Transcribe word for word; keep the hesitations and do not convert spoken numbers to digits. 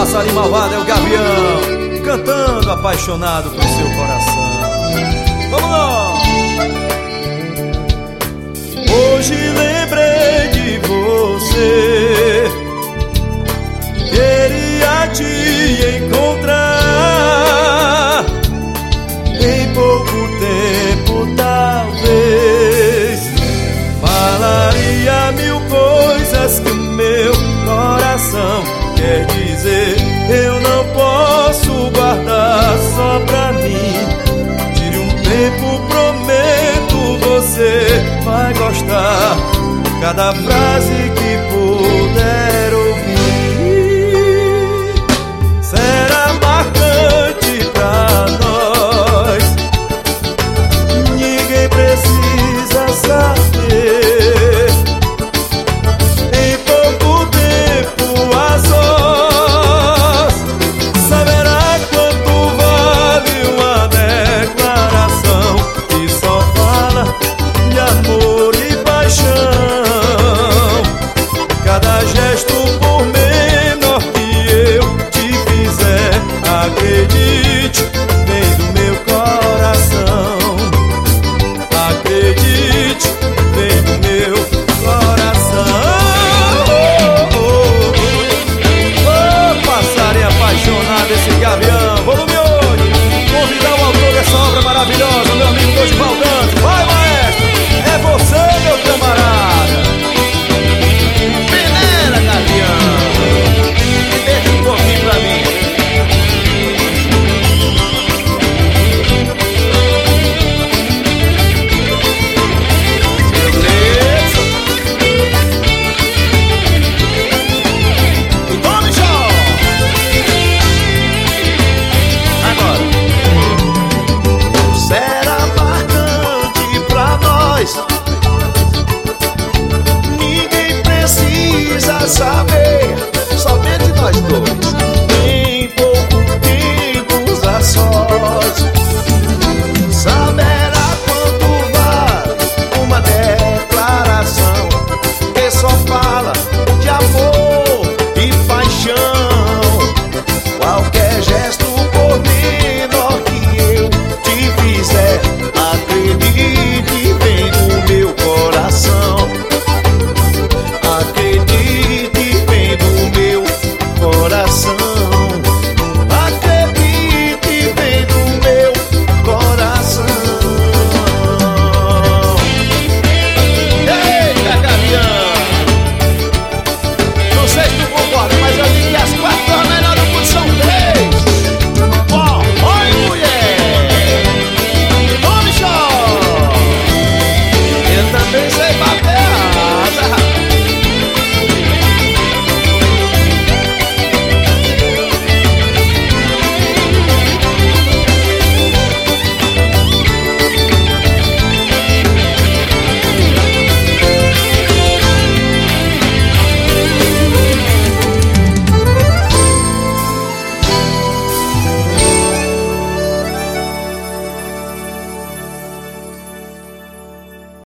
passarinho malvado, é o gavião, cantando apaixonado por seu coração. Vamos lá! Hoje lembrei de você, queria te encontrar. Em pouco tempo talvez falaria mil coisas que o meu coração quer dizer. Eu não posso guardar só pra mim. Tire um tempo, prometo, você vai gostar. Cada frase